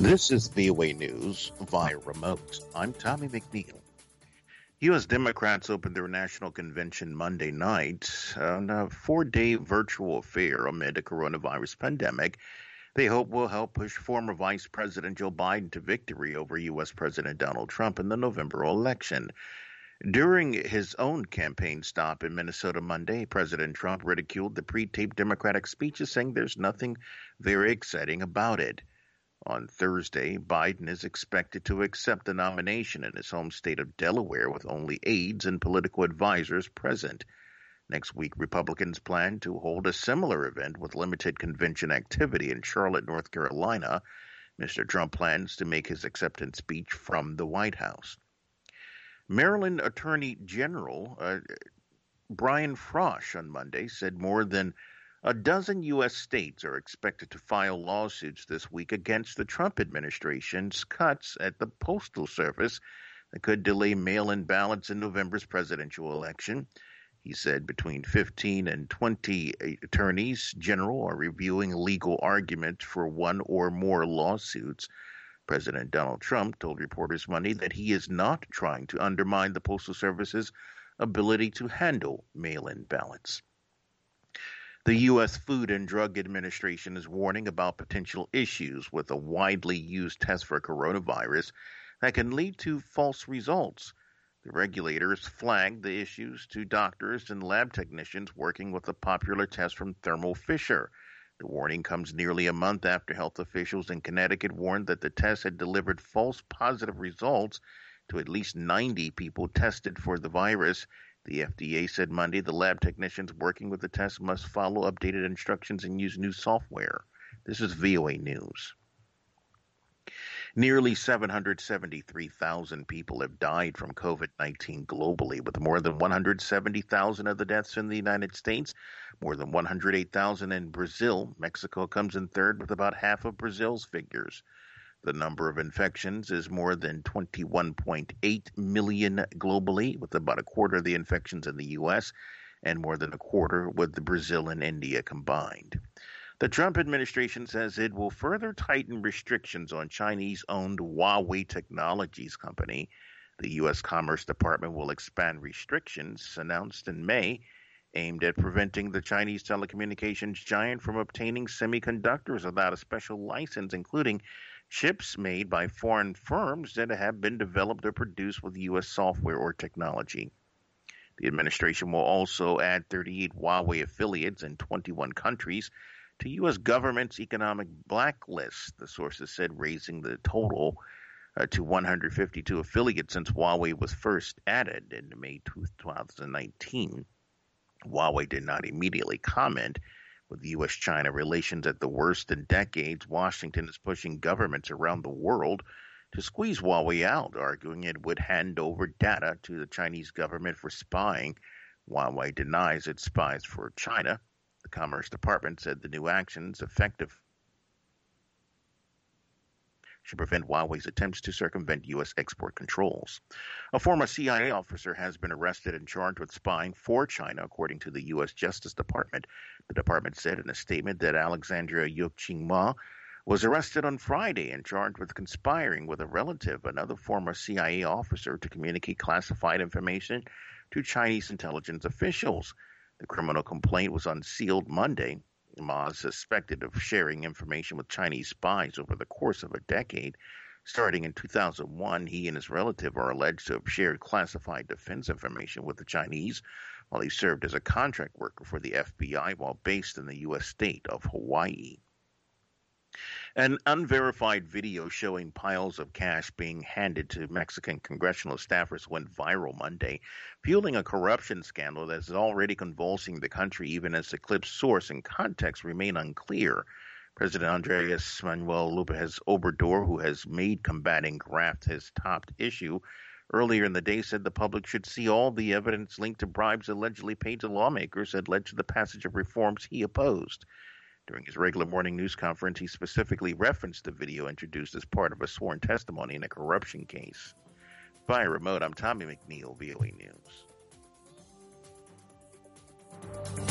This is VOA News via remote. I'm Tommy McNeil. U.S. Democrats opened their national convention Monday night on a four-day virtual affair amid a coronavirus pandemic they hope will help push former Vice President Joe Biden to victory over U.S. President Donald Trump in the November election. During his own campaign stop in Minnesota Monday, President Trump ridiculed the pre-taped Democratic speeches, saying there's nothing very exciting about it. On Thursday, Biden is expected to accept the nomination in his home state of Delaware with only aides and political advisors present. Next week, Republicans plan to hold a similar event with limited convention activity in Charlotte, North Carolina. Mr. Trump plans to make his acceptance speech from the White House. Maryland Attorney General Brian Frosh on Monday said more than a dozen U.S. states are expected to file lawsuits this week against the Trump administration's cuts at the Postal Service that could delay mail-in ballots in November's presidential election. He said between 15 and 20 attorneys general are reviewing legal arguments for one or more lawsuits. President Donald Trump told reporters Monday that he is not trying to undermine the Postal Service's ability to handle mail-in ballots. The U.S. Food and Drug Administration is warning about potential issues with a widely used test for coronavirus that can lead to false results. The regulators flagged the issues to doctors and lab technicians working with the popular test from Thermo Fisher. The warning comes nearly a month after health officials in Connecticut warned that the test had delivered false positive results to at least 90 people tested for the virus. The FDA said Monday the lab technicians working with the test must follow updated instructions and use new software. This is VOA News. Nearly 773,000 people have died from COVID-19 globally, with more than 170,000 of the deaths in the United States, more than 108,000 in Brazil. Mexico comes in third with about half of Brazil's figures. The number of infections is more than 21.8 million globally, with about a quarter of the infections in the U.S. and more than a quarter with Brazil and India combined. The Trump administration says it will further tighten restrictions on Chinese-owned Huawei Technologies company. The U.S. Commerce Department will expand restrictions announced in May aimed at preventing the Chinese telecommunications giant from obtaining semiconductors without a special license, including chips made by foreign firms that have been developed or produced with U.S. software or technology. The administration will also add 38 Huawei affiliates in 21 countries to U.S. government's economic blacklist, the sources said, raising the total to 152 affiliates since Huawei was first added in May 2019. Huawei did not immediately comment. With U.S.-China relations at the worst in decades, Washington is pushing governments around the world to squeeze Huawei out, arguing it would hand over data to the Chinese government for spying. Huawei denies it spies for China. The Commerce Department said the new actions effective should prevent Huawei's attempts to circumvent U.S. export controls. A former CIA officer has been arrested and charged with spying for China, according to the U.S. Justice Department. The department said in a statement that Alexandria Yuk-Ching-Ma was arrested on Friday and charged with conspiring with a relative, another former CIA officer, to communicate classified information to Chinese intelligence officials. The criminal complaint was unsealed Monday. Ma is suspected of sharing information with Chinese spies over the course of a decade. Starting in 2001, he and his relative are alleged to have shared classified defense information with the Chinese while he served as a contract worker for the FBI while based in the U.S. state of Hawaii. An unverified video showing piles of cash being handed to Mexican congressional staffers went viral Monday, fueling a corruption scandal that is already convulsing the country, even as the clip's source and context remain unclear. President Andres Manuel Lopez Obrador, who has made combating graft his top issue, earlier in the day said the public should see all the evidence linked to bribes allegedly paid to lawmakers that led to the passage of reforms he opposed. During his regular morning news conference, he specifically referenced the video introduced as part of a sworn testimony in a corruption case. Via remote, I'm Tommy McNeil, VOA News.